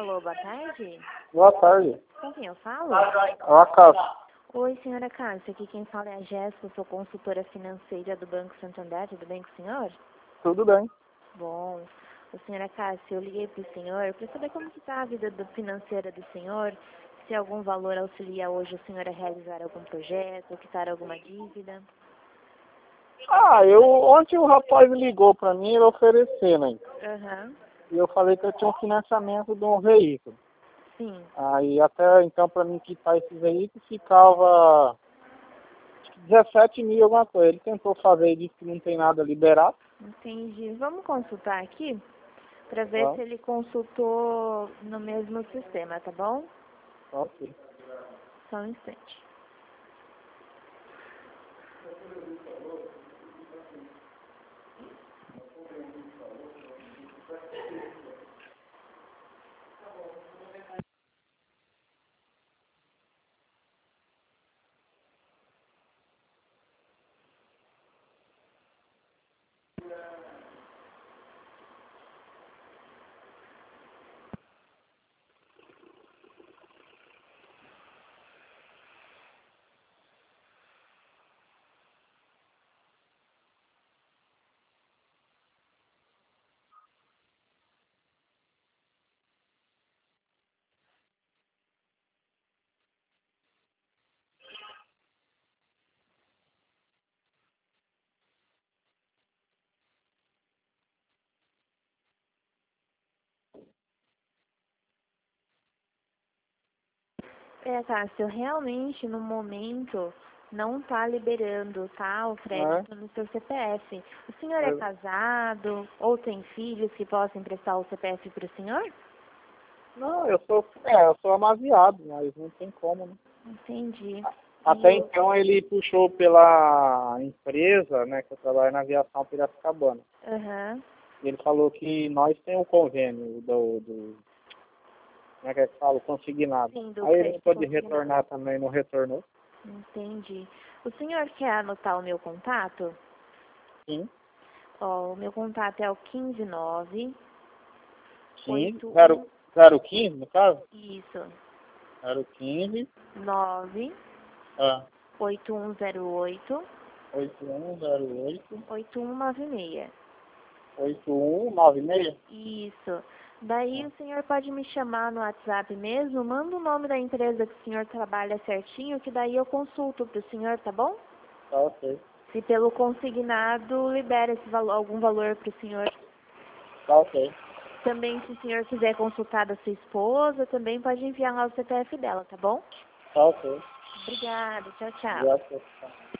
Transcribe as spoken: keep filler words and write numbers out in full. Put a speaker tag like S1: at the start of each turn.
S1: Alô, boa tarde.
S2: Boa tarde.
S1: Com quem eu falo?
S2: É o Acácio.
S1: Oi, senhora Cássia. Aqui quem fala é a Jéssica, sou consultora financeira do Banco Santander. Tudo bem com o senhor?
S2: Tudo bem.
S1: Bom. Ô, senhora Cássia, eu liguei para o senhor para saber como está a vida do- financeira do senhor, se algum valor auxilia hoje o senhor a realizar algum projeto, quitar alguma dívida.
S2: Ah, eu ontem o rapaz ligou pra mim, ele ofereceu, né?
S1: Aham.
S2: E eu falei que eu tinha um financiamento de um veículo.
S1: Sim.
S2: Aí até então pra mim quitar esse veículo ficava acho que dezessete mil alguma coisa. Ele tentou fazer e disse que não tem nada liberado.
S1: Entendi. Vamos consultar aqui para ver
S2: Tá?
S1: se ele consultou no mesmo sistema, tá bom?
S2: Ok.
S1: Só um instante. É, Cássio, realmente no momento não está liberando, tá, o
S2: É,
S1: crédito no seu C P F. O senhor é
S2: é.
S1: casado ou tem filhos que possam emprestar o C P F para o senhor?
S2: Não, eu sou, é, eu sou amaziado, mas não tem como, né?
S1: Entendi.
S2: Até
S1: E,
S2: então ele puxou pela empresa, né, que eu trabalho na aviação Piracicabana.
S1: aham,
S2: E ele falou que nós temos o convênio do, do como é que é que fala, o consignado.
S1: sim, do
S2: Aí ele
S1: crédito
S2: ficou de
S1: consignado.
S2: retornar também, não retornou.
S1: Entendi. O senhor quer anotar o meu contato?
S2: Sim,
S1: Ó, o meu contato é o um cinco nove
S2: sim,
S1: oito
S2: zero,
S1: um
S2: zero quinze no caso?
S1: isso,
S2: zero quinze,
S1: nove
S2: ah,
S1: oito um zero oito
S2: oito um zero oito,
S1: oito um nove seis.
S2: oito um nove seis.
S1: Isso. Daí
S2: Ah,
S1: o senhor pode me chamar no WhatsApp mesmo, manda o nome da empresa que o senhor trabalha certinho, que daí eu consulto para o senhor, tá bom?
S2: tá ok,
S1: Se pelo consignado libera esse valor, algum valor para o senhor.
S2: tá ok,
S1: Também, se o senhor quiser consultar da sua esposa, também pode enviar lá o C P F dela, tá bom?
S2: tá ok.
S1: Obrigada, tchau, tchau.
S2: Graças.